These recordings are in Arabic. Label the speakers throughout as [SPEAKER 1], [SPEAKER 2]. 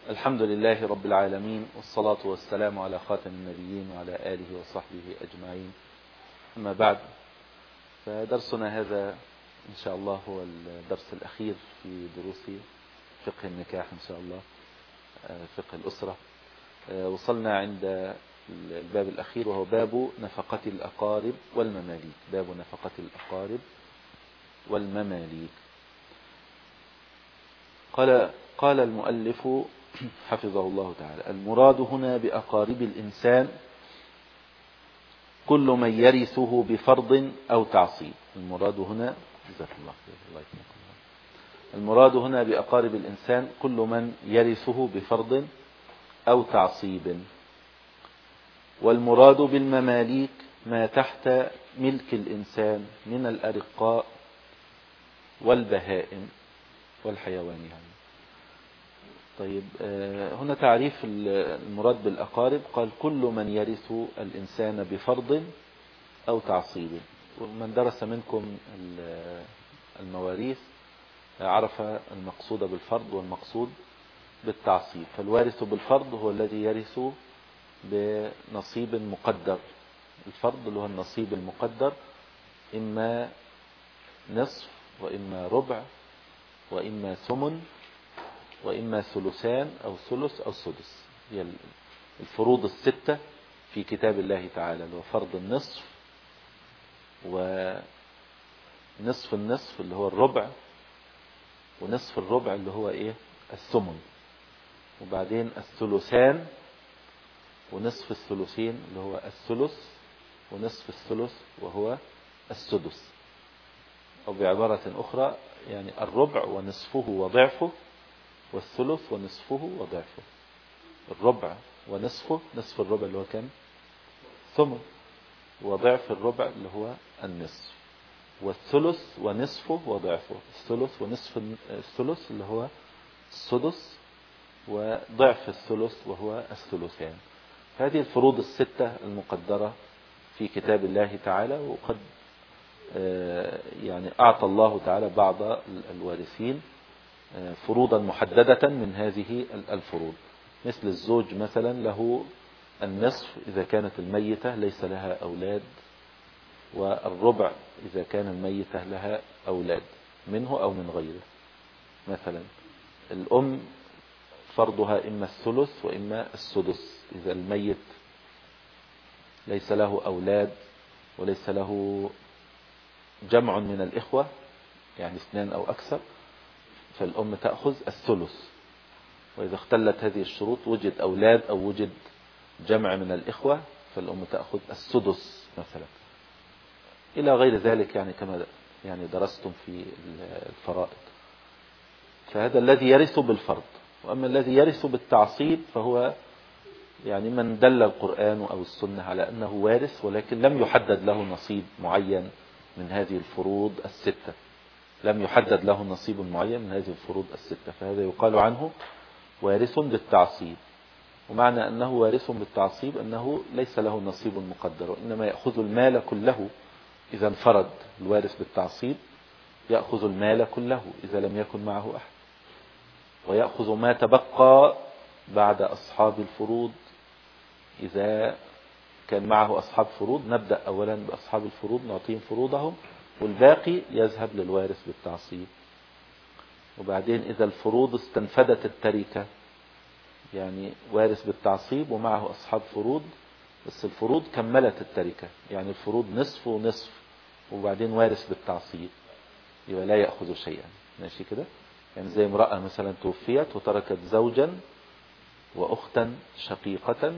[SPEAKER 1] الحمد لله رب العالمين، والصلاة والسلام على خاتم النبيين وعلى آله وصحبه أجمعين. أما بعد، فدرسنا هذا إن شاء الله هو الدرس الأخير في دروس فقه النكاح إن شاء الله، فقه الأسرة. وصلنا عند الباب الأخير وهو باب نفقة الأقارب والمماليك. باب نفقة الأقارب والمماليك. قال المؤلف حفظه الله تعالى: المراد هنا بأقارب الإنسان كل من يرثه بفرض أو تعصيب. المراد هنا المراد هنا بأقارب الإنسان كل من يرثه بفرض أو تعصيب. والمراد بالمماليك ما تحت ملك الإنسان من الأرقاء والبهائم والحيوان يعني. طيب، هنا تعريف المراد بالأقارب. قال كل من يرث الإنسان بفرض أو تعصيب. ومن درس منكم المواريث عرف المقصود بالفرض والمقصود بالتعصيب. فالوارث بالفرض هو الذي يرث بنصيب مقدر. الفرض اللي هو النصيب المقدر، إما نصف وإما ربع وإما ثمن وإما ثلثان أو ثلث أو سدس. هي الفروض الستة في كتاب الله تعالى، اللي هو فرض النصف، ونصف النصف اللي هو الربع، ونصف الربع اللي هو الثمن، وبعدين الثلثان، ونصف الثلثين اللي هو الثلث، ونصف الثلث وهو السدس. أو بعبارة أخرى يعني الربع ونصفه وضعفه، والثلث ونصفه وضعفه. الربع ونصفه، نصف الربع اللي هو كم؟ ثمن، وضعف الربع اللي هو النصف. والثلث ونصفه وضعفه، الثلث ونصف الثلث اللي هو السدس، وضعف الثلث وهو الثلثان. هذه الفروض الستة المقدرة في كتاب الله تعالى. وقد يعني أعطى الله تعالى بعض الوارثين فروضا محددة من هذه الفروض. مثل الزوج مثلا له النصف إذا كانت الميتة ليس لها أولاد، والربع إذا كان الميتة لها أولاد منه أو من غيره. مثلا الأم فرضها إما الثلث وإما السدس إذا الميت ليس له أولاد وليس له جمع من الإخوة، يعني 2 أو أكثر، فالأم تأخذ الثلث. وإذا اختلت هذه الشروط، وجد أولاد أو وجد جمع من الإخوة، فالأم تأخذ السدس مثلا، إلى غير ذلك يعني كما درستم في الفرائض. فهذا الذي يرث بالفرض. وأما الذي يرث بالتعصيب فهو يعني من دل القرآن أو السنة على أنه وارث، ولكن لم يحدد له نصيب معين من هذه الفروض الستة. لم يحدد له نصيب معين من هذه الفروض الستة، فهذا يقال عنه وارث بالتعصيب. ومعنى أنه وارث بالتعصيب أنه ليس له نصيب مقدر، وإنما يأخذ المال كله. إذا انفرد الوارث بالتعصيب يأخذ المال كله إذا لم يكن معه أحد، ويأخذ ما تبقى بعد أصحاب الفروض. إذا كان معه أصحاب فروض نبدأ أولا بأصحاب الفروض نعطيهم فروضهم، والباقي يذهب للوارث بالتعصيب. وبعدين إذا الفروض استنفدت التركة، يعني وارث بالتعصيب ومعه أصحاب فروض، بس الفروض كملت التركة، يعني الفروض نصف ونصف، وبعدين وارث بالتعصيب، يبقى لا يأخذ شيئا. ماشي كده؟ يعني زي امرأة مثلا توفيت وتركت زوجا وأختا شقيقة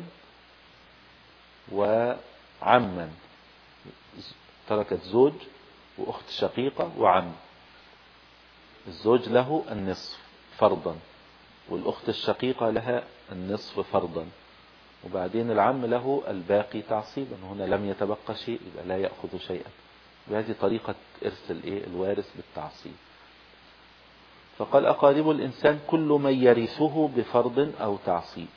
[SPEAKER 1] وعما. تركت زوج وأخت شقيقة وعم. الزوج له النصف فرضا، والأخت الشقيقة لها النصف فرضا، وبعدين العم له الباقي تعصيبا. هنا لم يتبقى شيء، يبقى لا يأخذ شيئا. بهذه طريقة إرث الوارث بالتعصيب. فقال أقارب الإنسان كل من يرثه بفرض أو تعصيب.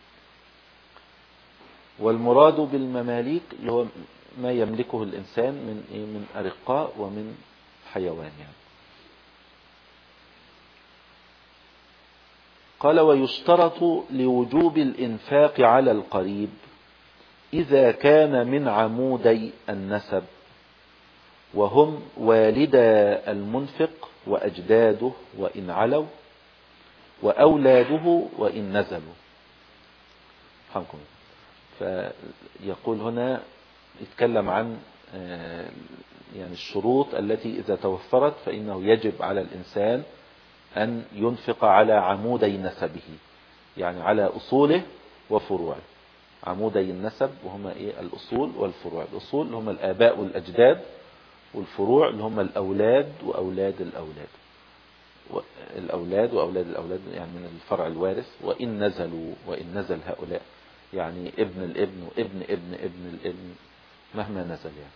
[SPEAKER 1] والمراد بالمماليك اللي هو ما يملكه الإنسان من أرقاء ومن حيوان يعني. قال ويشترط لوجوب الإنفاق على القريب إذا كان من عمودي النسب، وهم والدا المنفق وأجداده وإن علوا، وأولاده وإن نزلوا. فهمكم. فيقول هنا يتكلم عن يعني الشروط التي إذا توفرت فإنه يجب على الإنسان أن ينفق على عمودي نسبه، يعني على أصوله وفروعه. عمودي النسب وهما إيه؟ الأصول والفروع. الأصول اللي هم الآباء والأجداد، والفروع اللي هم الأولاد وأولاد الأولاد، الأولاد وأولاد الأولاد يعني من الفرع الوارث. وإن نزلوا، وإن نزل هؤلاء يعني ابن الابن وابن ابن ابن الابن مهما نزل يعني.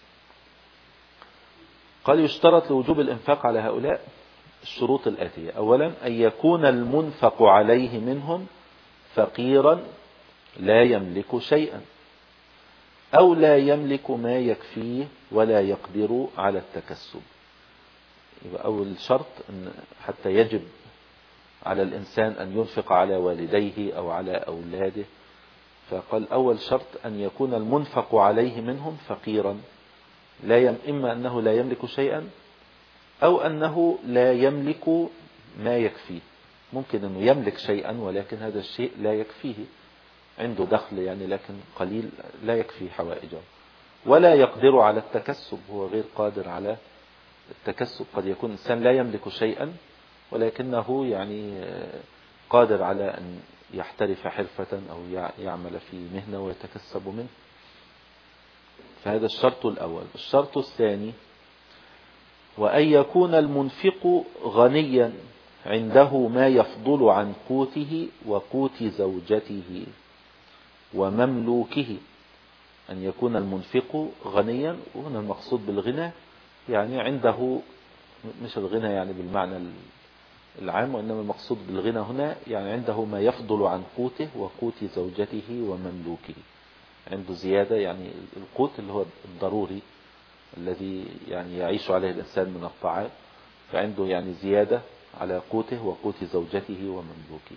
[SPEAKER 1] قال يشترط لوجوب الإنفاق على هؤلاء الشروط الآتية: أولا أن يكون المنفق عليه منهم فقيرا لا يملك شيئا، أو لا يملك ما يكفيه ولا يقدر على التكسب. يبقى أول شرط أن حتى يجب على الإنسان أن ينفق على والديه أو على أولاده، فقال أول شرط أن يكون المنفق عليه منهم فقيرا، إما أنه لا يملك شيئا أو أنه لا يملك ما يكفيه. ممكن أنه يملك شيئا ولكن هذا الشيء لا يكفيه، عنده دخل يعني لكن قليل لا يكفي حوائجه. ولا يقدر على التكسب، هو غير قادر على التكسب. قد يكون إنسان لا يملك شيئا ولكنه يعني قادر على أن يحترف حرفة أو يعمل في مهنة ويتكسب منه. فهذا الشرط الأول. الشرط الثاني: وأن يكون المنفق غنيا عنده ما يفضل عن قوته وقوت زوجته ومملوكه. أن يكون المنفق غنيا، وهنا المقصود بالغنى يعني عنده، مش الغنى يعني بالمعنى العام، وإنما المقصود بالغنى هنا يعني عنده ما يفضل عن قوته وقوت زوجته ومملوكه. عنده زيادة، يعني القوت اللي هو الضروري الذي يعني يعيش عليه الإنسان من الطعام، فعنده يعني زيادة على قوته وقوت زوجته ومملوكه.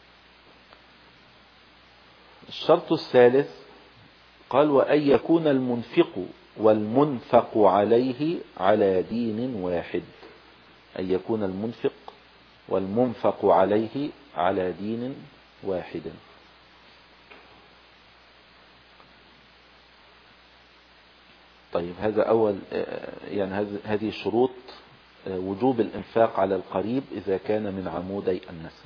[SPEAKER 1] الشرط الثالث قال: وأن يكون المنفق والمنفق عليه على دين واحد. أن يكون المنفق والمنفق عليه على دين واحد. طيب هذا أول يعني هذه شروط وجوب الإنفاق على القريب إذا كان من عمودي النسب.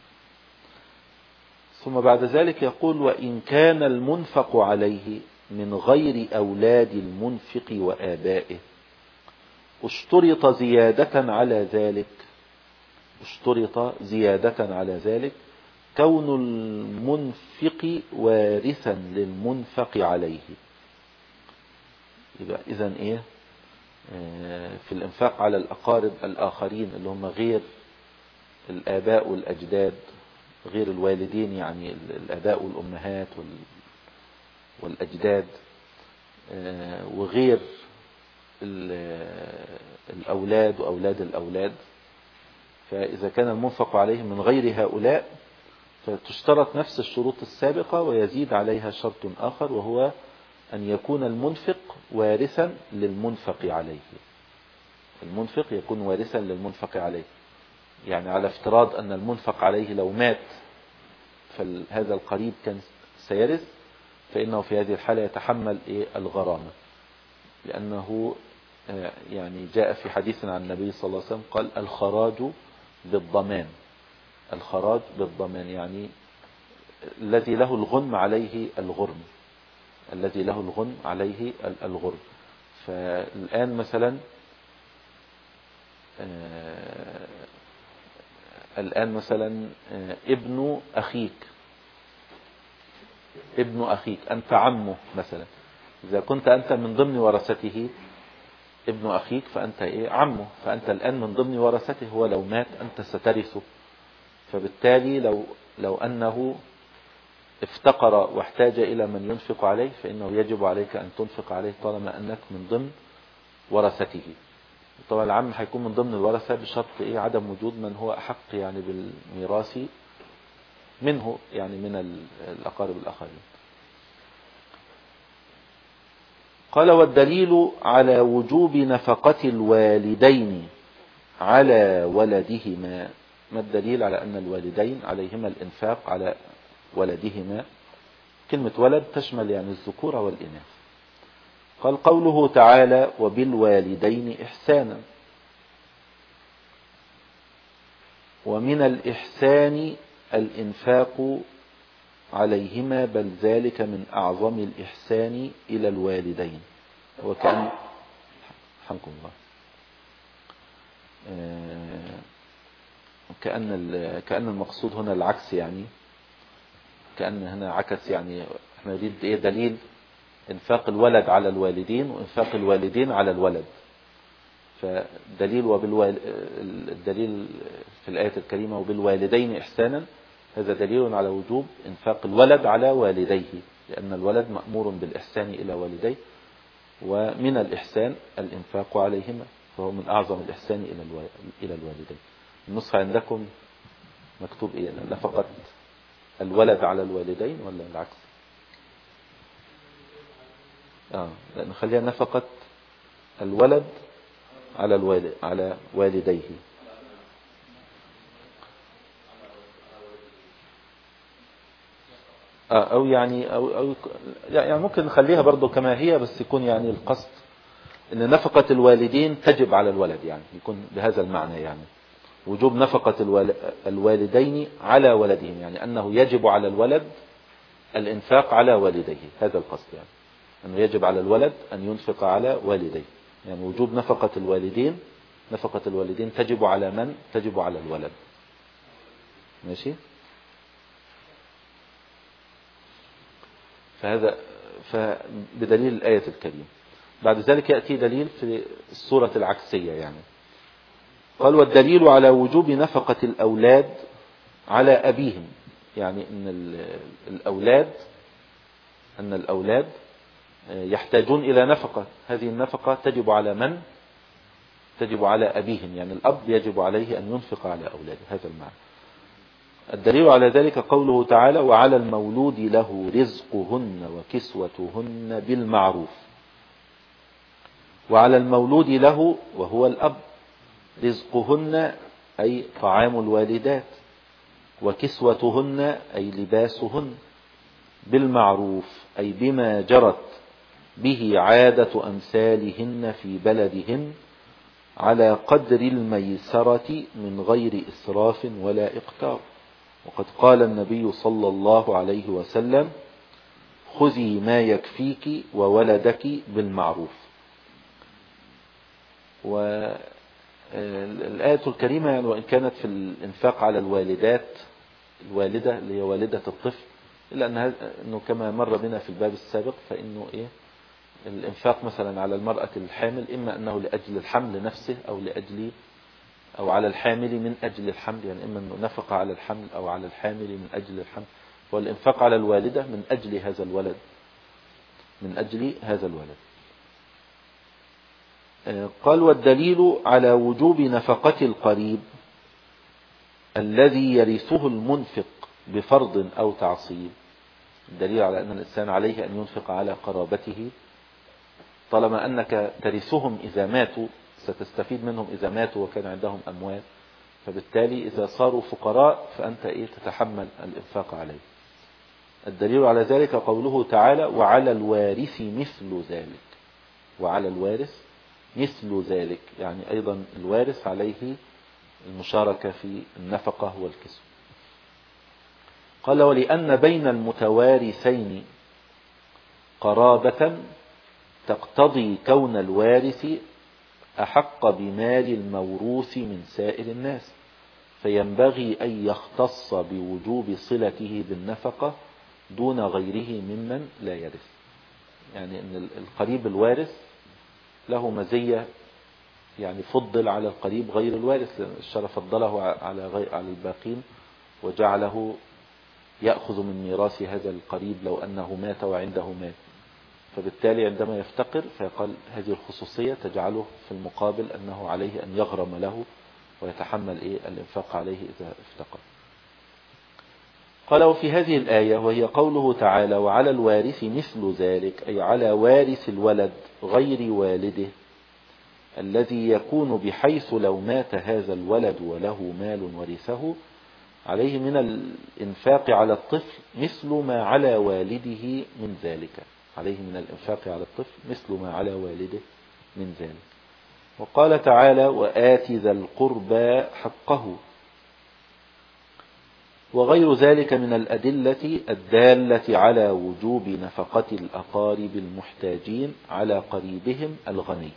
[SPEAKER 1] ثم بعد ذلك يقول: وإن كان المنفق عليه من غير أولاد المنفق وآبائه اشترط زيادة على ذلك كون المنفق وارثا للمنفق عليه. يبقى إذن إيه في الإنفاق على الأقارب الآخرين اللي هم غير الآباء والأجداد، غير الوالدين يعني الآباء والأمهات والأجداد، وغير الأولاد وأولاد الأولاد. فإذا كان المنفق عليه من غير هؤلاء فتشترط نفس الشروط السابقة ويزيد عليها شرط آخر، وهو أن يكون المنفق وارثا للمنفق عليه. المنفق يكون وارثا للمنفق عليه، يعني على افتراض أن المنفق عليه لو مات فهذا القريب كان سيرث، فإنه في هذه الحالة يتحمل الغرامة، لأنه يعني جاء في حديث عن النبي صلى الله عليه وسلم قال: الخراج بالضمان. الخراج بالضمان يعني الذي له الغنم عليه الغرم، الذي له الغنم عليه الغرم. فالآن مثلا ابن أخيك أنت عمه مثلا، إذا كنت أنت من ضمن ورثته ابن أخيك فأنت عمه، فأنت الآن من ضمن ورثته، هو لو مات أنت سترثه. فبالتالي لو أنه افتقر واحتاج إلى من ينفق عليه فإنه يجب عليك أن تنفق عليه طالما أنك من ضمن ورثته. طبعا العم هيكون من ضمن الورثة بشرط عدم وجود من هو أحق يعني بالميراث منه يعني من الأقارب الآخرين. قال والدليل على وجوب نفقة الوالدين على ولدهما. ما الدليل على أن الوالدين عليهما الإنفاق على ولدهما؟ كلمة ولد تشمل يعني الذكور والإناث. قال قوله تعالى وبالوالدين إحسانا. ومن الإحسان الإنفاق عليهما بل ذلك من أعظم الإحسان إلى الوالدين. وكأن حمكم الله كأن المقصود هنا العكس، يعني كأن هنا عكس، يعني احنا نريد ايه؟ دليل انفاق الولد على الوالدين وانفاق الوالدين على الولد. فدليل الدليل في الآية الكريمة وبالوالدين إحسانا، هذا دليل على وجوب انفاق الولد على والديه، لأن الولد مأمور بالإحسان إلى والديه، ومن الإحسان الإنفاق عليهما، فهو من أعظم الإحسان إلى الوالدين. النسخة عندكم مكتوب إيه؟ نفقة الولد على الوالدين ولا العكس؟ لأن خليها نفقة الولد على والديه. أو يعني ممكن نخليها برضو كما هي، بس يكون يعني القصد أن نفقة الوالدين تجب على الولد، يعني يكون بهذا المعنى، يعني وجوب نفقة الوالدين على ولدهم، يعني أنه يجب على الولد الإنفاق على والديه، هذا القصد، يعني أنه يجب على الولد أن ينفق على والديه، يعني وجوب نفقة الوالدين تجب على من؟ تجب على الولد. ماشي؟ فبدليل الآية الكريمة. بعد ذلك يأتي دليل في الصورة العكسية، يعني قال والدليل على وجوب نفقة الأولاد على أبيهم، يعني أن الأولاد يحتاجون إلى نفقة، هذه النفقة تجب على من؟ تجب على أبيهم، يعني الأب يجب عليه أن ينفق على أولاده، هذا المعنى. الدليل على ذلك قوله تعالى وعلى المولود له رزقهن وكسوتهن بالمعروف. وعلى المولود له وهو الأب رزقهن أي طعام الوالدات، وكسوتهن أي لباسهن، بالمعروف أي بما جرت به عادة أمثالهن في بلدهن على قدر الميسرة من غير إسراف ولا إقتار. وقد قال النبي صلى الله عليه وسلم خذي ما يكفيك وولدك بالمعروف. والآية الكريمة يعني وإن كانت في الإنفاق على الوالدات، الوالدة اللي هي والدة الطفل، إلا أنه كما مر بنا في الباب السابق، فإنه الإنفاق مثلا على المرأة الحامل إما أنه لأجل الحمل نفسه أو على الحامل من أجل الحمل، يعني إما أنه نفق على الحمل أو على الحامل من أجل الحمل، والإنفاق على الوالدة من أجل هذا الولد. قال والدليل على وجوب نفقة القريب الذي يرثه المنفق بفرض أو تعصيب. الدليل على أن الإنسان عليه أن ينفق على قرابته، طالما أنك ترثهم إذا ماتوا، ستستفيد منهم إذا ماتوا وكان عندهم أموال، فبالتالي إذا صاروا فقراء فأنت تتحمل الإنفاق عليه. الدليل على ذلك قوله تعالى وعلى الوارث مثل ذلك. وعلى الوارث مثل ذلك، يعني أيضا الوارث عليه المشاركة في النفقة والكسوة. قال ولأن بين المتوارثين قرابة تقتضي كون الوارث أحق بمال الموروث من سائر الناس، فينبغي أن يختص بوجوب صلته بالنفقة دون غيره ممن لا يرث. يعني أن القريب الوارث له مزية، يعني فضل على القريب غير الوارث، لأن الشرع فضله على الباقين وجعله يأخذ من ميراث هذا القريب لو أنه مات وعنده مال، فبالتالي عندما يفتقر فيقال هذه الخصوصية تجعله في المقابل أنه عليه أن يغرم له ويتحمل الإنفاق عليه إذا افتقر. قال وفي هذه الآية وهي قوله تعالى وعلى الوارث مثل ذلك، أي على وارث الولد غير والده الذي يكون بحيث لو مات هذا الولد وله مال ورثه عليه من الإنفاق على الطفل مثل ما على والده من ذلك، عليه من الإنفاق على الطفل مثل ما على والده من ذلك. وقال تعالى وآت ذا القربى حقه، وغير ذلك من الأدلة الدالة على وجوب نفقة الأقارب المحتاجين على قريبهم الغني.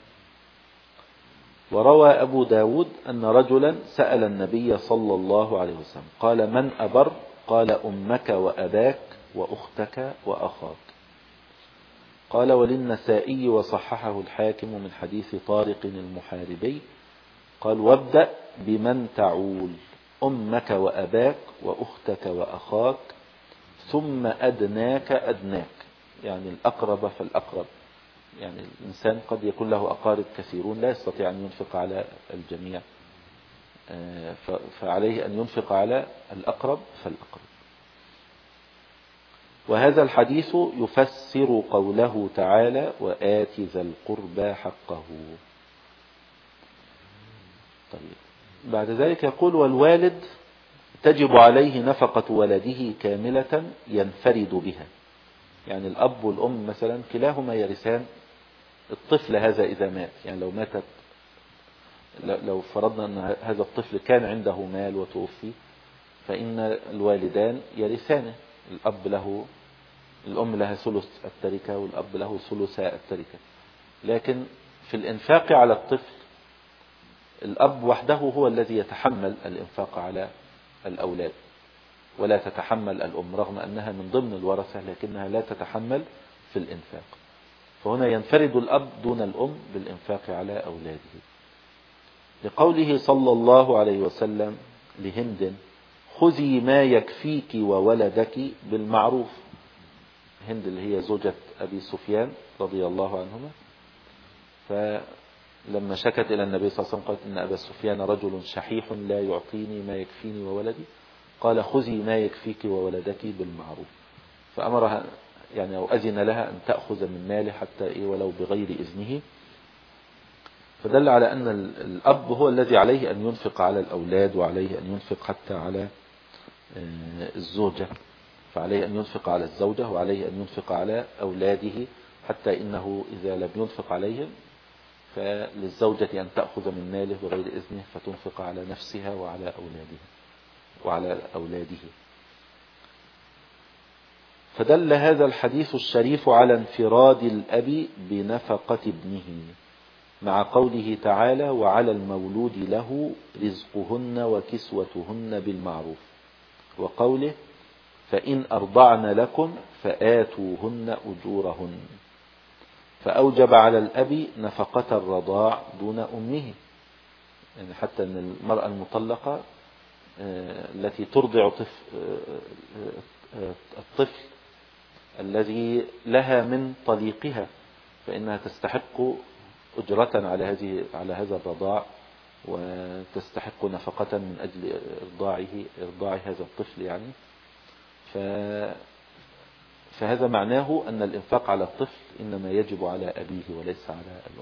[SPEAKER 1] وروى أبو داود أن رجلا سأل النبي صلى الله عليه وسلم قال من أبر؟ قال أمك وأباك وأختك وأخاك. قال وللنسائي وصححه الحاكم من حديث طارق المحاربي قال وابدأ بمن تعول أمك وأباك وأختك وأخاك ثم أدناك أدناك، يعني الأقرب فالأقرب. يعني الإنسان قد يكون له أقارب كثيرون لا يستطيع أن ينفق على الجميع، فعليه أن ينفق على الأقرب فالأقرب. وهذا الحديث يفسر قوله تعالى وآت ذا القربى حقه. طيب بعد ذلك يقول والوالد تجب عليه نفقة ولده كاملة ينفرد بها، يعني الأب والأم مثلا كلاهما يرثان الطفل هذا إذا مات. يعني لو ماتت، لو فرضنا أن هذا الطفل كان عنده مال وتوفي فإن الوالدان يرثانه، الأم لها ثلث التركة والأب له ثلث التركة. لكن في الإنفاق على الطفل الأب وحده هو الذي يتحمل الإنفاق على الأولاد، ولا تتحمل الأم رغم أنها من ضمن الورثة لكنها لا تتحمل في الإنفاق. فهنا ينفرد الأب دون الأم بالإنفاق على أولاده، لقوله صلى الله عليه وسلم لهند خذي ما يكفيك وولدك بالمعروف. هند اللي هي زوجة أبي سفيان رضي الله عنهما، فلما شكت إلى النبي صلى الله عليه وسلم قالت إن أبا سفيان رجل شحيح لا يعطيني ما يكفيني وولدي، قال خذي ما يكفيك وولدك بالمعروف، فأمرها يعني أو أذن لها أن تأخذ من ماله حتى ولو بغير إذنه. فدل على أن الأب هو الذي عليه أن ينفق على الأولاد وعليه أن ينفق حتى على الزوجة، فعليه أن ينفق على الزوجة وعليه أن ينفق على أولاده، حتى إنه إذا لم ينفق عليهم فللزوجة أن تأخذ من ماله بغير إذنه فتنفق على نفسها وعلى أولاده. فدل هذا الحديث الشريف على انفراد الأب بنفقة ابنه، مع قوله تعالى وعلى المولود له رزقهن وكسوتهن بالمعروف، وقوله فإن أرضعن لكم فآتوهن أجورهن، فأوجب على الأب نفقة الرضاع دون أمه. يعني حتى أن المرأة المطلقة التي ترضع الطفل الذي لها من طليقها فإنها تستحق أجرة على هذا الرضاع، وتستحق نفقة من أجل إرضاع هذا الطفل يعني. فهذا معناه أن الإنفاق على الطفل إنما يجب على أبيه وليس على الأم.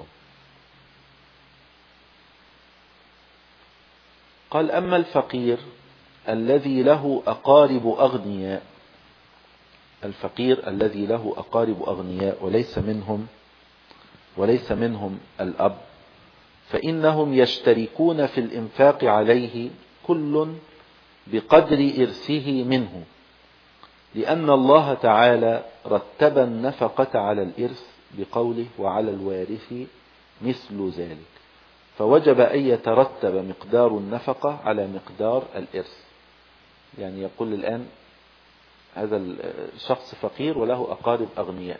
[SPEAKER 1] قال أما الفقير الذي له أقارب أغنياء، الفقير الذي له أقارب أغنياء وليس منهم الأب، فإنهم يشتركون في الإنفاق عليه كل بقدر إرثه منه، لأن الله تعالى رتب النفقة على الإرث بقوله وعلى الوارث مثل ذلك، فوجب أن يترتب مقدار النفقة على مقدار الإرث. يعني يقول الآن هذا الشخص فقير وله أقارب أغنياء،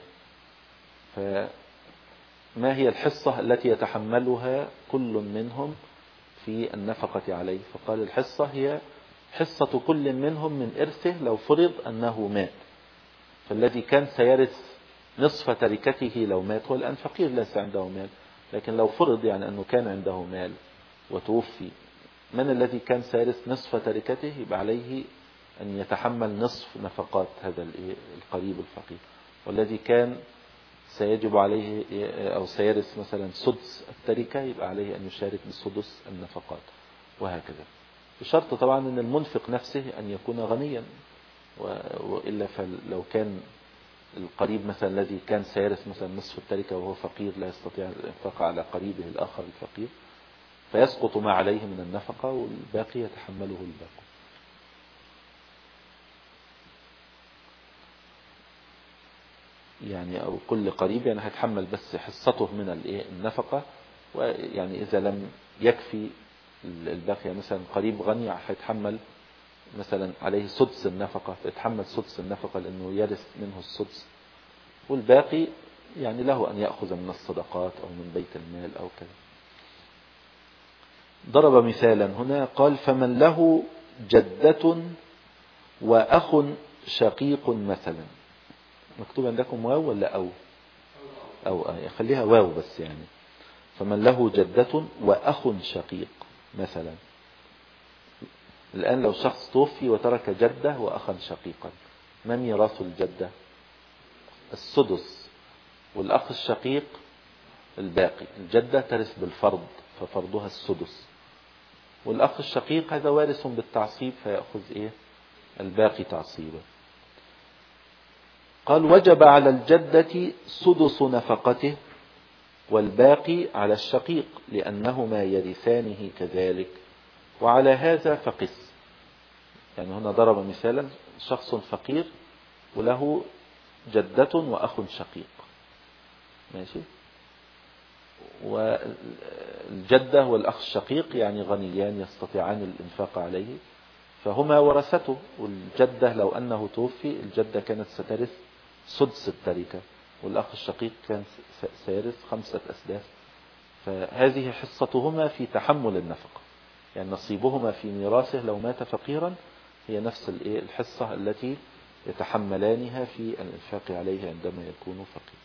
[SPEAKER 1] فما هي الحصة التي يتحملها كل منهم في النفقة عليه؟ فقال الحصة هي حصة كل منهم من إرثه لو فرض أنه مات، فالذي كان سيرث نصف تركته لو مات، هو الآن فقير ليس عنده مال، لكن لو فرض يعني أنه كان عنده مال وتوفي، من الذي كان سيرث نصف تركته؟ يبقى عليه أن يتحمل نصف نفقات هذا القريب الفقير، والذي كان سيجب عليه أو سيرث مثلا سدس التركة يبقى عليه أن يشارك بسدس النفقات، وهكذا، بشرط طبعا أن المنفق نفسه أن يكون غنيا، وإلا فلو كان القريب مثلا الذي كان سيرث مثلا نصف التركة وهو فقير لا يستطيع الإنفاق على قريبه الآخر الفقير، فيسقط ما عليه من النفقة والباقي يتحمله الباقي. يعني أو كل قريب يعني هيتحمل بس حصته من النفقة، ويعني إذا لم يكفي الباقي، مثلا قريب غني هيتحمل مثلا عليه سدس النفقة، فيتحمل سدس النفقة لأنه يرث منه السدس، والباقي يعني له أن يأخذ من الصدقات أو من بيت المال أو كذا. ضرب مثالا هنا قال: فمن له جدة وأخ شقيق مثلا. مكتوب عندكم واو ولا أو خليها واو بس يعني. فمن له جدة وأخ شقيق مثلا. الآن لو شخص توفي وترك جدة وأخا شقيقا، ما ميراث الجدة؟ السدس، والأخ الشقيق الباقي. الجدة ترث بالفرض ففرضها السدس، والأخ الشقيق هذا وارث بالتعصيب فيأخذ الباقي تعصيبا. قال: وجب على الجدة سدس نفقته والباقي على الشقيق لأنهما يرثانه كذلك، وعلى هذا فقس. يعني هنا ضرب مثالا شخص فقير وله جدة وأخ شقيق، ماشي، والجدة والأخ الشقيق يعني غنيان يستطيعان الإنفاق عليه، فهما ورثته. والجدة لو أنه توفي الجدة كانت سترث سدس التركة، والأخ الشقيق كان سيرث 5 أسداس، فهذه حصتهما في تحمل النفقة، يعني نصيبهما في ميراثه لو مات فقيرا هي نفس الحصة التي يتحملانها في الإنفاق عليه عندما يكون فقير.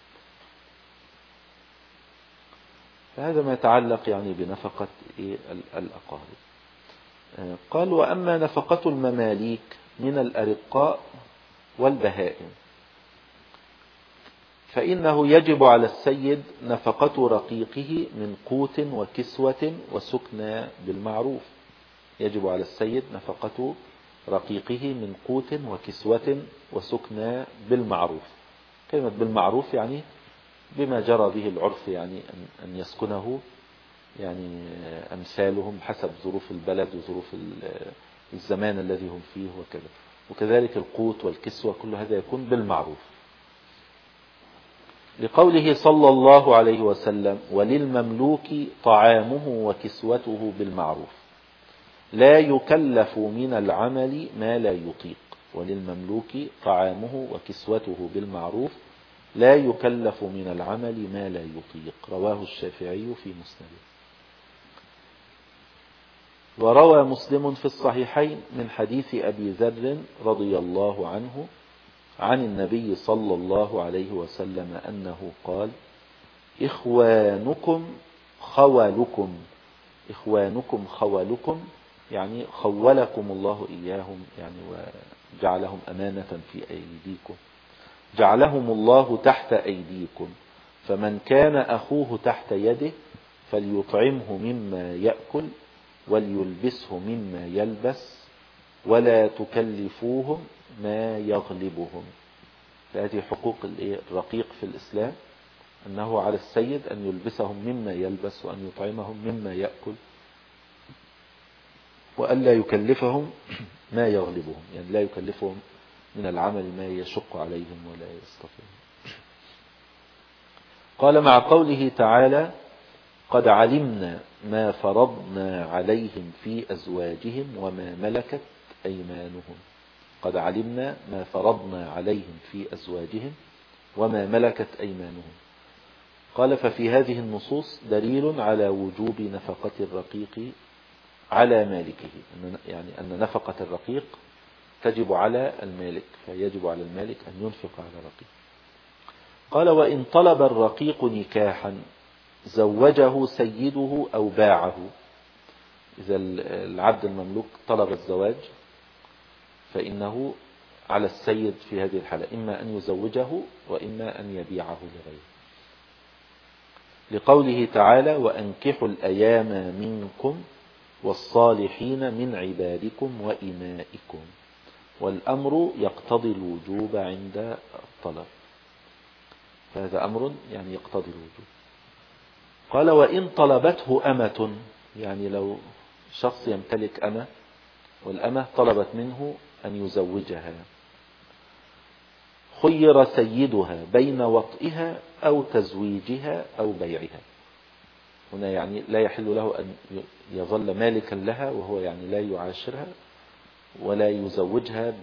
[SPEAKER 1] فهذا ما يتعلق يعني بنفقة الأقارب. قال: وأما نفقة المماليك من الأرقاء والبهائم فإنه يجب على السيد نفقة رقيقه من قوت وكسوة وسكنى بالمعروف. يجب على السيد نفقة رقيقه من قوت وكسوة وسكنى بالمعروف. كلمة بالمعروف يعني بما جرى به العرف، يعني أن يسكنه يعني أمثالهم حسب ظروف البلد وظروف الزمان الذي هم فيه وكذا. وكذلك القوت والكسوة كل هذا يكون بالمعروف، لقوله صلى الله عليه وسلم: وللمملوك طعامه وكسوته بالمعروف لا يكلف من العمل ما لا يطيق. وللمملوك طعامه وكسوته بالمعروف لا يكلف من العمل ما لا يطيق. رواه الشافعي في مسنده. وروى مسلم في الصحيحين من حديث أبي ذر رضي الله عنه عن النبي صلى الله عليه وسلم أنه قال: إخوانكم خولكم. إخوانكم خولكم يعني خولكم الله إياهم، يعني وجعلهم أمانة في أيديكم. جعلهم الله تحت أيديكم، فمن كان أخوه تحت يده فليطعمه مما يأكل وليلبسه مما يلبس ولا تكلفوهم ما يغلبهم. هذه حقوق الرقيق في الإسلام، أنه على السيد أن يلبسهم مما يلبس وأن يطعمهم مما يأكل وألا يكلفهم ما يغلبهم، يعني لا يكلفهم من العمل ما يشق عليهم ولا يستطيعون. قال: مع قوله تعالى: قد علمنا ما فرضنا عليهم في أزواجهم وما ملكت أيمانهم. قد علمنا ما فرضنا عليهم في أزواجهم وما ملكت أيمانهم. قال: ففي هذه النصوص دليل على وجوب نفقة الرقيق على مالكه، يعني أن نفقة الرقيق تجب على المالك، فيجب على المالك أن ينفق على الرقيق. قال: وإن طلب الرقيق نكاحا زوجه سيده أو باعه. إذا العبد المملوك طلب الزواج فإنه على السيد في هذه الحالة إما أن يزوجه وإما أن يبيعه لغيره، لقوله تعالى وأنكحوا الأيام منكم والصالحين من عبادكم وإمائكم، والأمر يقتضي الوجوب عند الطلب، فهذا أمر يعني يقتضي الوجوب. قال وإن طلبته أمة، يعني لو شخص يمتلك أمة والأمة طلبت منه أن يزوجها، خير سيدها بين وطئها أو تزويجها أو بيعها. هنا يعني لا يحل له أن يظل مالكا لها وهو يعني لا يعاشرها ولا يزوجها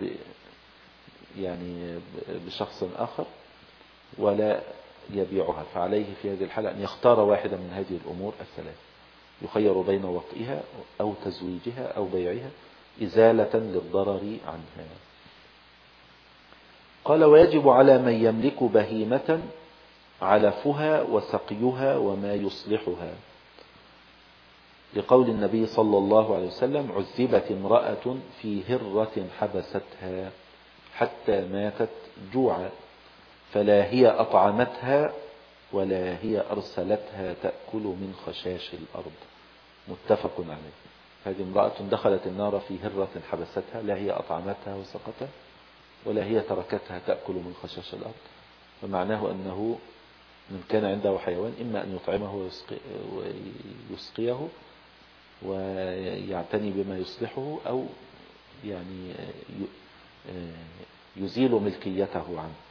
[SPEAKER 1] يعني بشخص آخر ولا يبيعها، فعليه في هذه الحالة أن يختار واحدة من هذه الأمور الثلاث، يخير بين وطئها أو تزويجها أو بيعها إزالة للضرر عنها. قال ويجب على من يملك بهيمة علفها وسقيها وما يصلحها، لقول النبي صلى الله عليه وسلم عذبت امرأة في هرة حبستها حتى ماتت جوعا فلا هي أطعمتها ولا هي أرسلتها تأكل من خشاش الأرض، متفق عليه. هذه امرأة دخلت النار في هرة حبستها، لا هي أطعمتها وسقتها ولا هي تركتها تأكل من خشاش الأرض، فمعناه أنه من كان عنده حيوان إما أن يطعمه ويسقيه ويعتني بما يصلحه أو يعني يزيل ملكيته عنه.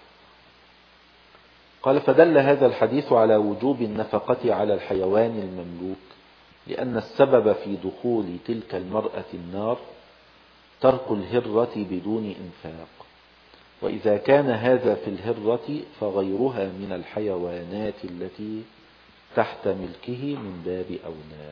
[SPEAKER 1] قال فدل هذا الحديث على وجوب النفقة على الحيوان المملوك، لأن السبب في دخول تلك المرأة النار ترك الهرة بدون إنفاق، وإذا كان هذا في الهرة فغيرها من الحيوانات التي تحت ملكه من باب أولى.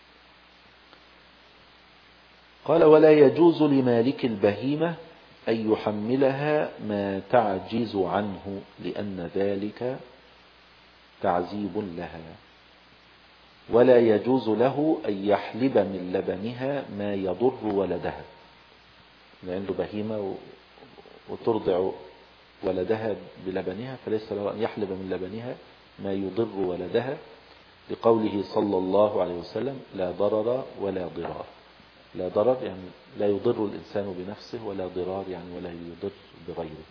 [SPEAKER 1] قال ولا يجوز لمالك البهيمة أن يحملها ما تعجز عنه، لأن ذلك تعذيب لها، ولا يجوز له أن يحلب من لبنها ما يضر ولدها، عنده بهيمة وترضع ولدها بلبنها فليس له أن يحلب من لبنها ما يضر ولدها، لقوله صلى الله عليه وسلم لا ضرر ولا ضرار. لا ضرر يعني لا يضر الإنسان بنفسه، ولا ضرار يعني ولا يضر بغيره.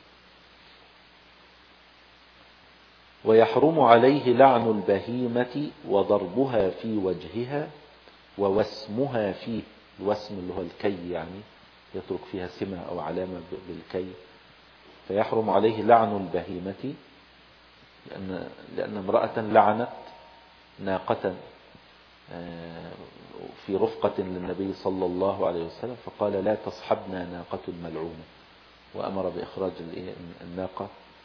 [SPEAKER 1] ويحرم عليه لعن البهيمة وضربها في وجهها ووسمها فيه، الوسم اللي هو الكي، يعني يترك فيها سمة أو علامة بالكي، فيحرم عليه لعن البهيمة لأن امرأة لعنت ناقة في رفقة للنبي صلى الله عليه وسلم فقال لا تصحبنا ناقة ملعونة، وأمر بإخراج الناقة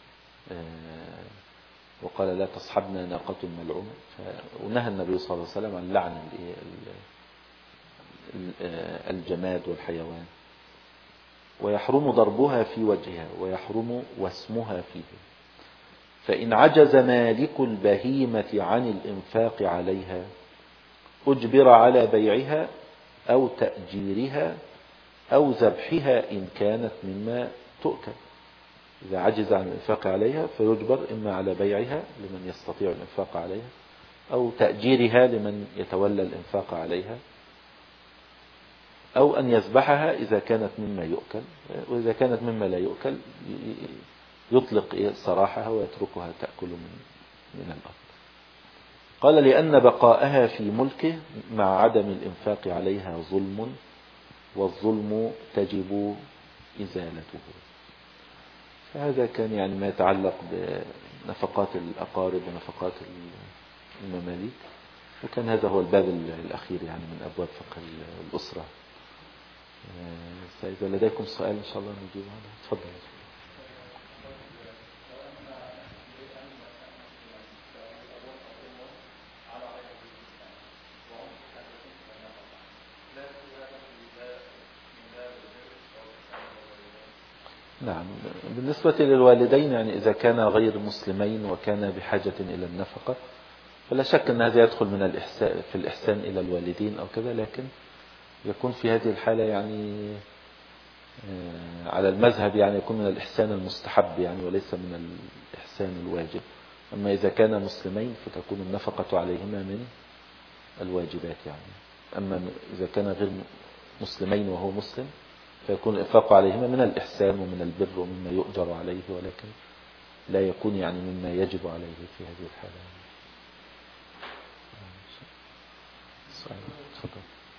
[SPEAKER 1] وقال لا تصحبنا ناقة ملعونة، ونهى النبي صلى الله عليه وسلم عن لعن الجماد والحيوان. ويحرم ضربها في وجهها ويحرم وسمها فيه. فإن عجز مالك البهيمة عن الإنفاق عليها أجبر على بيعها أو تأجيرها أو ذبحها إن كانت مما تؤكل. إذا عجز عن الإنفاق عليها فيجبر إما على بيعها لمن يستطيع الإنفاق عليها أو تأجيرها لمن يتولى الإنفاق عليها أو أن يذبحها إذا كانت مما يؤكل، وإذا كانت مما لا يؤكل يطلق سراحها ويتركها تأكل من الأرض. قال لأن بقاءها في ملكه مع عدم الإنفاق عليها ظلم، والظلم تجب إزالته. فهذا كان يعني ما يتعلق بنفقات الأقارب ونفقات المماليك، وكان هذا هو الباب الأخير يعني من أبواب فقه الأسرة. فإذا لديكم سؤال إن شاء الله نجيب عنه. تفضل. نعم، بالنسبة للوالدين يعني إذا كان غير مسلمين وكان بحاجة إلى النفقة فلا شك أن هذا يدخل من الإحسان في الإحسان إلى الوالدين أو كذا، لكن يكون في هذه الحالة يعني على المذهب يعني يكون من الإحسان المستحب يعني وليس من الإحسان الواجب. أما إذا كان مسلمين فتكون النفقة عليهما من الواجبات يعني. أما إذا كان غير مسلمين وهو مسلم فيكون الإنفاق عليهما من الإحسان ومن البر ومما يؤجر عليه، ولكن لا يكون يعني مما يجب عليه في هذه الحالة. تفضل.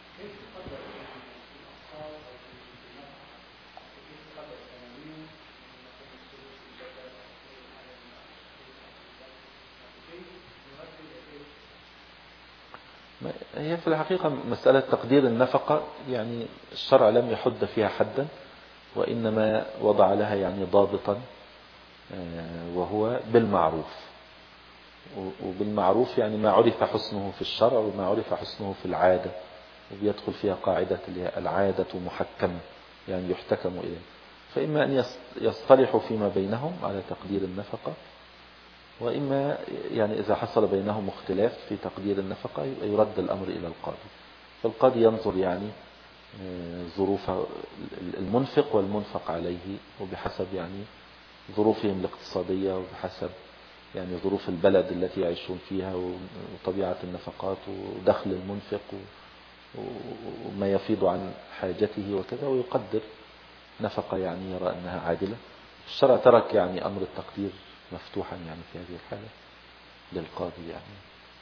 [SPEAKER 1] هي في الحقيقة مسألة تقدير النفقة يعني الشرع لم يحد فيها حدا، وإنما وضع لها يعني ضابطا وهو بالمعروف. وبالمعروف يعني ما عرف حسنه في الشرع وما عرف حسنه في العادة، وبيدخل فيها قاعدة اللي هي العادة محكمة يعني يحتكم إليه. فإما أن يصطلحوا فيما بينهم على تقدير النفقة، وإما يعني إذا حصل بينهم اختلاف في تقدير النفقة يرد الأمر إلى القاضي. فالقاضي ينظر يعني ظروف المنفق والمنفق عليه، وبحسب يعني ظروفهم الاقتصادية وبحسب يعني ظروف البلد التي يعيشون فيها وطبيعة النفقات ودخل المنفق وما يفيض عن حاجته وكذا، ويقدر نفقة يعني يرى أنها عادلة. الشرع ترك يعني أمر التقدير مفتوحا يعني في هذه الحالة للقاضي يعني.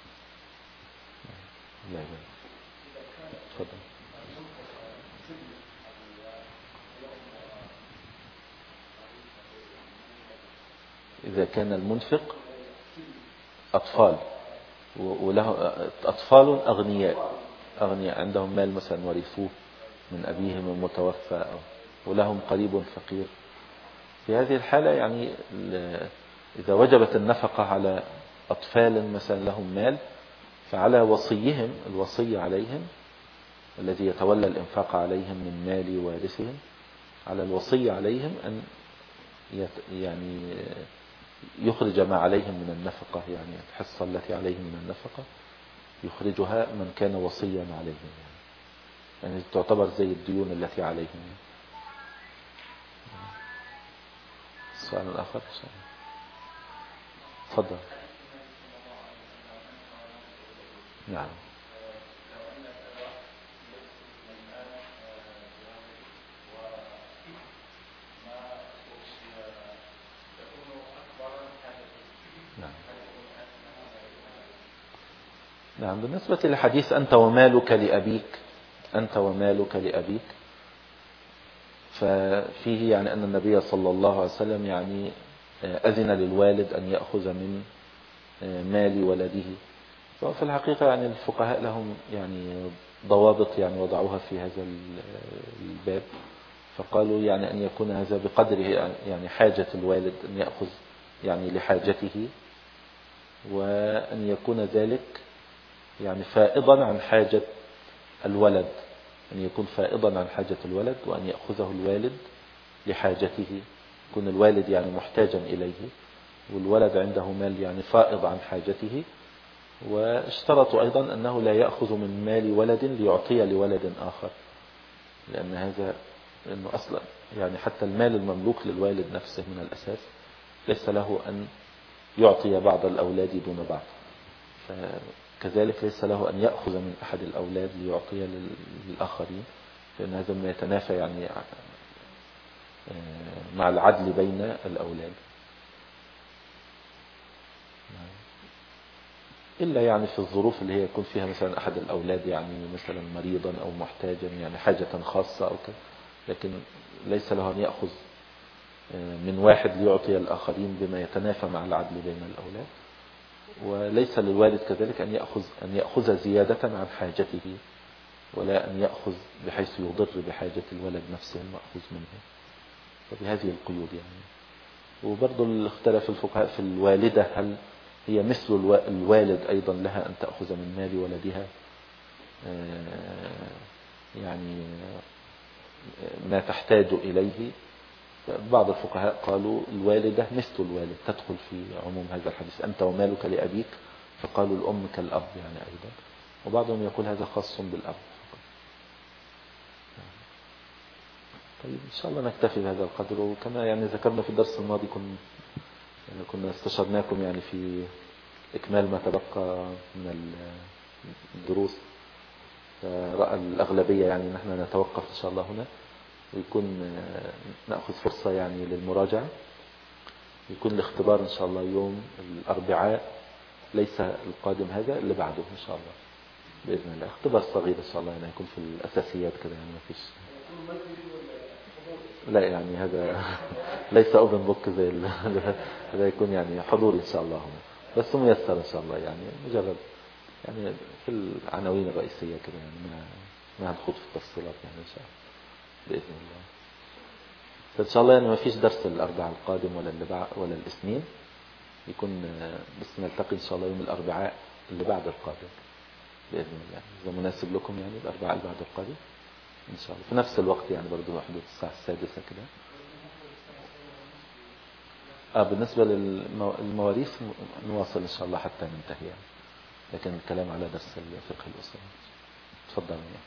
[SPEAKER 1] لا لا. تفضل. إذا كان المنفق أطفال وله أطفال أغنياء عندهم مال مثلا ورثوه من أبيهم المتوفى ولهم قريب فقير، في هذه الحالة يعني إذا وجبت النفقة على أطفال مثلا لهم مال، فعلى وصيهم الوصي عليهم الذي يتولى الإنفاق عليهم من مال وارثهم، على الوصي عليهم أن يعني يخرج ما عليهم من النفقة، يعني الحصة التي عليهم من النفقة يخرجها من كان وصيا عليهم يعني تعتبر زي الديون التي عليهم. السؤال الآخر. تفضل. نعم. نعم. بالنسبة للحديث أنت ومالك لأبيك، ففيه يعني أن النبي صلى الله عليه وسلم يعني أذن للوالد أن يأخذ من مال ولده. ففي الحقيقة يعني الفقهاء لهم يعني ضوابط يعني وضعوها في هذا الباب، فقالوا يعني أن يكون هذا بقدره يعني حاجة الوالد أن يأخذ يعني لحاجته، وأن يكون ذلك يعني فائضا عن حاجة الولد، أن يكون فائضا عن حاجة الولد وأن يأخذه الوالد لحاجته، يكون الوالد يعني محتاجا إليه والولد عنده مال يعني فائض عن حاجته. واشترطوا أيضا أنه لا يأخذ من مال ولد ليعطي لولد آخر، لأن هذا لأنه أصلا يعني حتى المال المملوك للوالد نفسه من الأساس ليس له أن يعطي بعض الأولاد دون بعض، فكذلك ليس له أن يأخذ من أحد الأولاد ليعطي للآخرين، لأن هذا ما يتنافى يعني مع العدل بين الأولاد، إلا يعني في الظروف اللي هي يكون فيها مثلا أحد الأولاد يعني مثلا مريضا أو محتاجا يعني حاجة خاصة أو كذا، لكن ليس له أن يأخذ من واحد ليعطي الآخرين بما يتنافى مع العدل بين الأولاد. وليس للوالد كذلك أن يأخذ زيادة عن حاجته، ولا أن يأخذ بحيث يضر بحاجة الولد نفسه المأخوذ منه، فبهذه القيود يعني. وبرضو اختلف الفقهاء في الوالدة، هل هي مثل الوالد أيضا لها أن تأخذ من مال ولدها يعني ما تحتاج إليه؟ بعض الفقهاء قالوا الوالدة مثل الوالد تدخل في عموم هذا الحديث، أنت ومالك لأبيك، فقالوا الأم كالأب يعني أيضا، وبعضهم يقول هذا خاص بالأب. طيب إن شاء الله نكتفي بهذا القدر. وكما يعني ذكرنا في الدرس الماضي كنا استشرناكم يعني في إكمال ما تبقى من الدروس، فرأى الأغلبية يعني نحن نتوقف إن شاء الله هنا، ويكون نأخذ فرصة يعني للمراجعة. يكون الاختبار إن شاء الله يوم الأربعاء، ليس القادم هذا، اللي بعده إن شاء الله بإذن الله. اختبار صغير إن شاء الله يعني يكون في الأساسيات كده، يعني ما فيش، لا يعني هذا ليس أوبن بوك زي هذا، يكون يعني حضوري إن شاء الله هنا، بس ميسر إن شاء الله، يعني مجرد يعني في العناوين الرئيسية كده، يعني ما هنخوض في التفصيلات يعني إن شاء الله بإذن الله. فإن شاء الله يعني ما فيش درس الأربعاء القادم ولا الاثنين، يكون بس نلتقي إن شاء الله يوم الأربعاء اللي بعد القادم بإذن الله، إذا مناسب لكم يعني الأربعاء اللي بعد القادم إن شاء الله في نفس الوقت، يعني برضو حدود الساعة 6 كده. بالنسبة للمواريث نواصل إن شاء الله حتى ننتهي يعني، لكن الكلام على درس الفقه الأصولي. تفضل يعني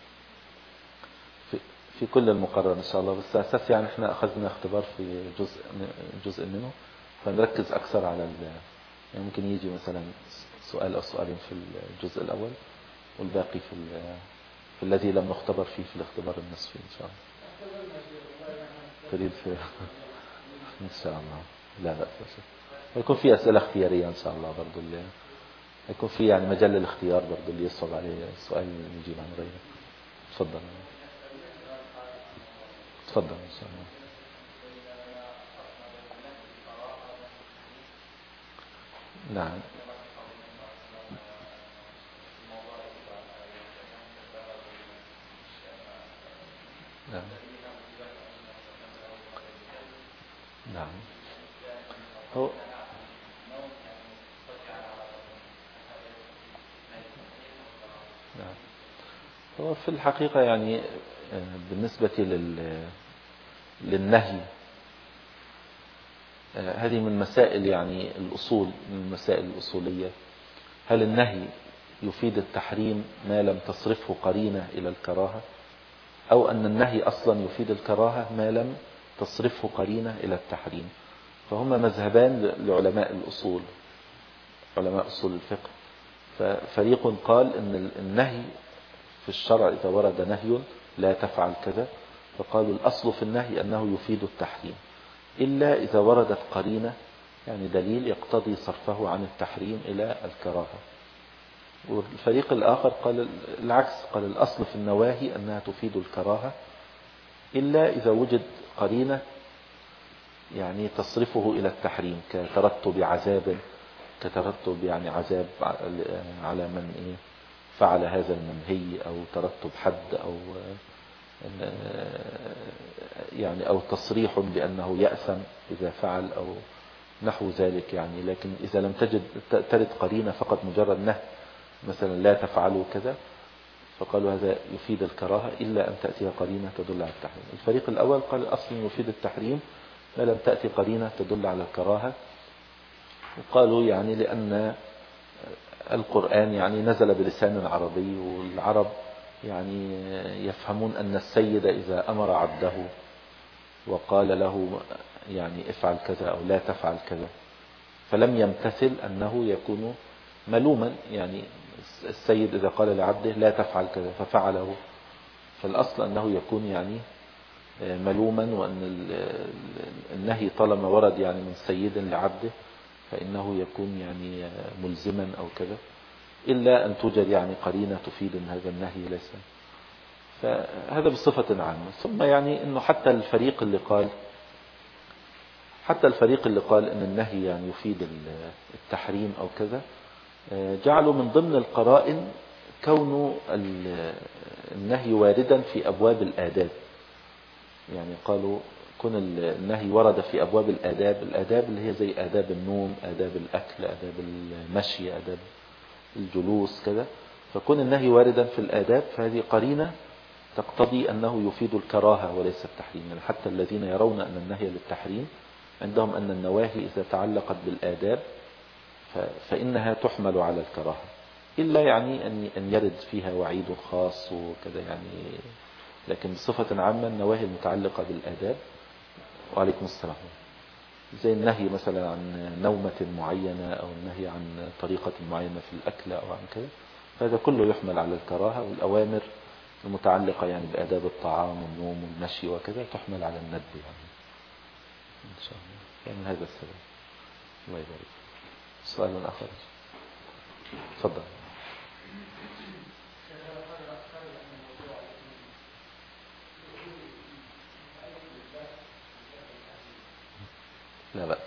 [SPEAKER 1] في كل المقرر إن شاء الله، بس أساس يعني إحنا أخذنا اختبار في جزء منه، فنركز أكثر على يعني ممكن يجي مثلا سؤال أو سؤالين في الجزء الأول، والباقي في الذي لم نختبر فيه في الاختبار النصفي إن شاء الله. قليل في إن شاء الله، لا بأس. ويكون في أسئلة اختيارية إن شاء الله برضو، اللي يكون في يعني مجال للاختيار برضو، اللي يصعب عليه سؤال نجيب عن غيره. تفضل تفضل إن شاء الله. نعم نعم نعم. هو نعم. هو في الحقيقة يعني بالنسبة للنهي، هذه من مسائل يعني الأصول، من المسائل الأصولية. هل النهي يفيد التحريم ما لم تصرفه قرينة إلى الكراهة، أو أن النهي أصلا يفيد الكراهة ما لم تصرفه قرينة إلى التحريم؟ فهما مذهبان لعلماء الأصول، علماء أصول الفقه. ففريق قال أن النهي في الشرع إذا ورد نهي لا تفعل كذا، فقالوا الأصل في النهي أنه يفيد التحريم، إلا إذا وردت قرينة يعني دليل يقتضي صرفه عن التحريم إلى الكراهة. والفريق الآخر قال العكس، قال الأصل في النواهي أنها تفيد الكراهة، إلا إذا وجد قرينة يعني تصرفه إلى التحريم، كترتب عذاب، كترتب يعني عذاب على من فعل هذا المنهي، أو ترتب حد، أو يعني أو تصريح بأنه يأثم إذا فعل، أو نحو ذلك يعني. لكن إذا لم ترد قرينة، فقط مجرد نهي مثلا لا تفعلوا كذا، فقالوا هذا يفيد الكراهة إلا أن تأتي قرينة تدل على التحريم. الفريق الأول قال الأصل يفيد التحريم ما لم تأتي قرينة تدل على الكراهة، وقالوا يعني لأن القرآن يعني نزل بلسان عربي، والعرب يعني يفهمون أن السيد إذا أمر عبده وقال له يعني افعل كذا أو لا تفعل كذا، فلم يمتثل أنه يكون ملوما. يعني السيد إذا قال لعبده لا تفعل كذا ففعله، فالأصل أنه يكون يعني ملوما، وأن النهي طالما ورد يعني من سيد لعبده فإنه يكون يعني ملزما أو كذا، إلا أن توجد يعني قرينة تفيد أن هذا النهي ليس. فهذا بصفة عامة. ثم يعني أنه حتى الفريق اللي قال أن النهي يعني يفيد التحريم أو كذا، جعلوا من ضمن القرائن كون النهي واردا في أبواب الآداب. يعني قالوا كون النهي ورد في أبواب الآداب اللي هي زي آداب النوم، آداب الأكل، آداب المشي، آداب الجلوس كذا، فكون النهي واردا في الآداب فهذه قرينة تقتضي أنه يفيد الكراهة وليس التحريم. يعني حتى الذين يرون أن النهي للتحريم عندهم أن النواهي إذا تعلقت بالآداب فإنها تحمل على الكراهة، إلا يعني أن يرد فيها وعيد خاص وكذا، يعني لكن بصفة عامة النواهي المتعلقة بالآداب. وعليكم السلام. زي النهي مثلا عن نومة معينة أو النهي عن طريقة معينة في الأكل أو عن كذا، فهذا كله يحمل على الكراهة. والأوامر المتعلقة يعني بآداب الطعام والنوم والمشي وكذا تحمل على الندب يعني إن شاء الله. يعني هذا السبب. الله يبارك. سؤال آخر. تفضل. لا بأس.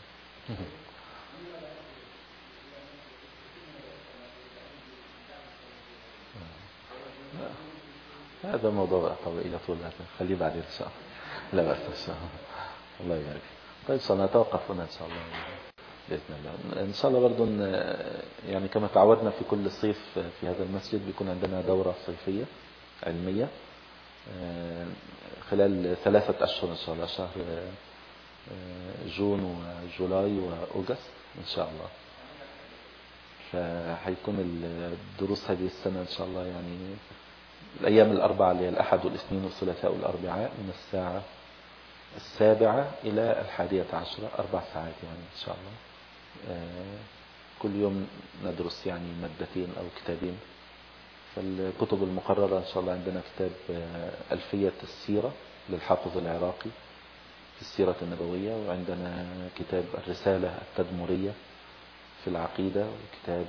[SPEAKER 1] هذا موضوع طويل يطول، خليه بعدين إن شاء الله. لا بأس إن شاء الله. الله يبارك. طيب سنتوقف هنا إن شاء الله بإذن الله. إن شاء الله برضو يعني كما تعودنا في كل صيف في هذا المسجد بيكون عندنا دورة صيفية علمية خلال 3 أشهر إن شاء الله، شهر جون وجولاي وأوغست إن شاء الله. فحيكون الدروس هذه السنة إن شاء الله يعني الأيام الأربعة اللي هي الأحد والاثنين والثلاثاء والأربعاء من الساعة 7 إلى 11، 4 ساعات يعني إن شاء الله. كل يوم ندرس يعني مادتين أو كتابين. فالكتب المقررة إن شاء الله عندنا كتاب ألفية السيرة للحافظ العراقي في السيرة النبوية، وعندنا كتاب الرسالة التدمرية في العقيدة، وكتاب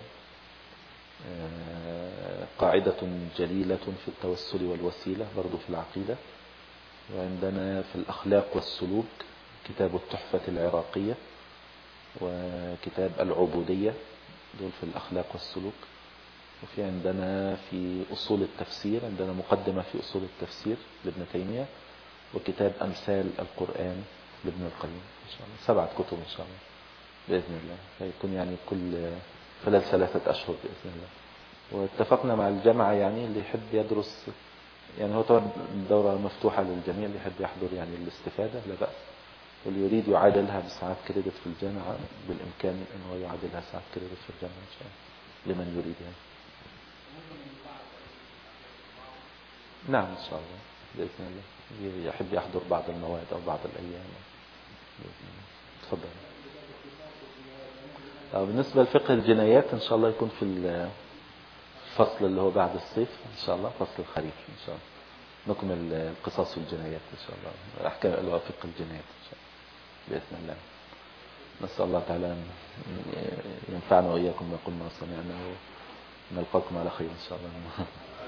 [SPEAKER 1] قاعدة جليلة في التوسل والوسيلة برضو في العقيدة، وعندنا في الأخلاق والسلوك كتاب التحفة العراقية، وكتاب العبودية دول في الأخلاق والسلوك. وفي عندنا في أصول التفسير عندنا مقدمة في أصول التفسير لابن تيمية، وكتاب أمثال القرآن لابن القيم إن شاء الله. 7 كتب إن شاء الله بإذن الله. فيكون يعني كل خلال 3 أشهر بإذن الله. واتفقنا مع الجامعة يعني اللي يحب يدرس يعني هو طبعا الدورة مفتوحة للجميع، اللي يحب يحضر يعني الاستفادة لا بأس، واللي يريد يعادلها بساعات كريدت في الجامعة بالإمكان أنه يعادلها ساعات كريدت في الجامعة إن شاء الله لمن يريد يعني. نعم إن شاء الله بإذن الله. يحب يحضر بعض المواد أو بعض الأيام بإذن الله. تفضل. بالنسبة لفقه الجنايات إن شاء الله يكون في الفصل اللي هو بعد الصيف إن شاء الله، فصل الخريف إن شاء الله نكمل القصص والجنايات إن شاء الله، أحكام اللي هو فقه الجنايات إن شاء الله بإذن الله. نسأل الله تعالى أن ينفعنا وإياكم ما قلنا وسمعنا، ونلقاكم على خير إن شاء الله.